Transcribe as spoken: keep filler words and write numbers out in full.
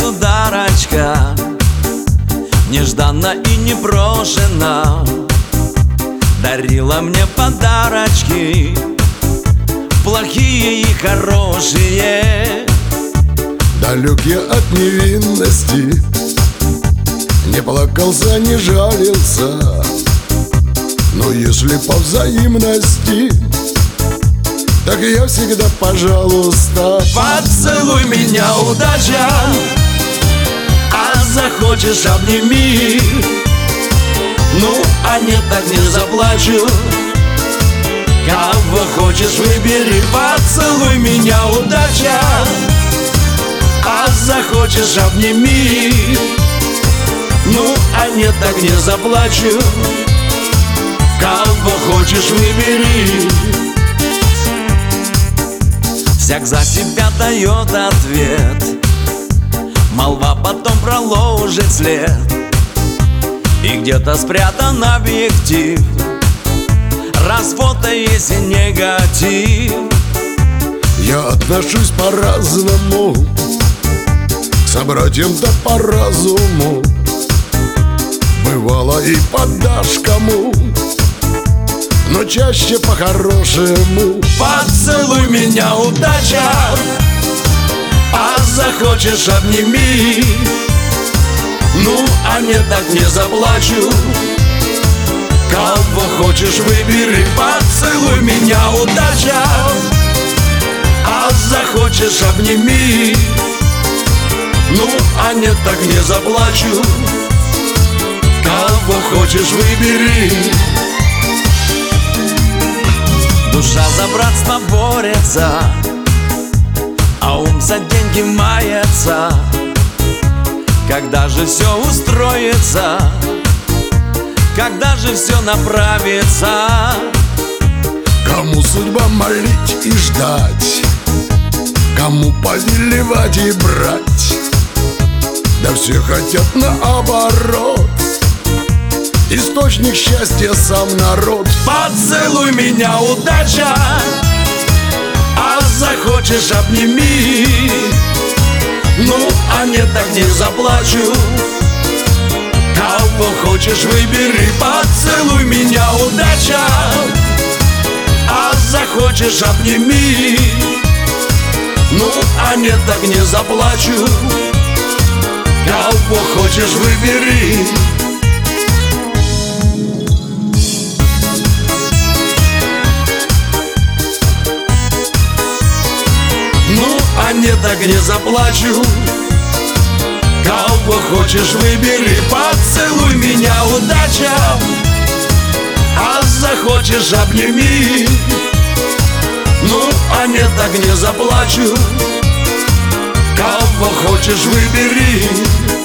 государочка, нежданно и непрошено дарила мне подарочки, плохие и хорошие. Далек я от невинности, не плакался, не жалился, но если по взаимности, так я всегда пожалуйста. Поцелуй меня, удача, а захочешь обними. Ну, а нет, так не заплачу. Кого хочешь выбери. Поцелуй меня, удача, а захочешь обними. Ну, а нет, так не заплачу. Кого хочешь выбери. Всяк за себя дает ответ, молва потом проложит след, и где-то спрятан объектив, раз фото есть и негатив. Я отношусь по-разному к собратьям-то по разуму. Бывало и подашь кому, но чаще по-хорошему. Поцелуй меня, удача, а захочешь обними. Ну, а не так не заплачу. Кого хочешь выбери. Поцелуй меня, удача, а захочешь обними. Ну, а не так не заплачу. Кого хочешь выбери. Душа за братство борется, а ум за деньги мается. Когда же все устроится, когда же все направится? Кому судьба молить и ждать, кому повелевать и брать, да все хотят наоборот. Источник счастья сам народ. Поцелуй меня, удача, а захочешь обними. Ну, а не так не заплачу. Кого хочешь выбери. Поцелуй меня, удача, а захочешь обними. Ну, а не так не заплачу. Кого хочешь выбери. Ну, а не так не заплачу. Кого хочешь выбери. Поцелуй меня, удача, а захочешь обними. Ну, а не так не заплачу. Кого хочешь выбери.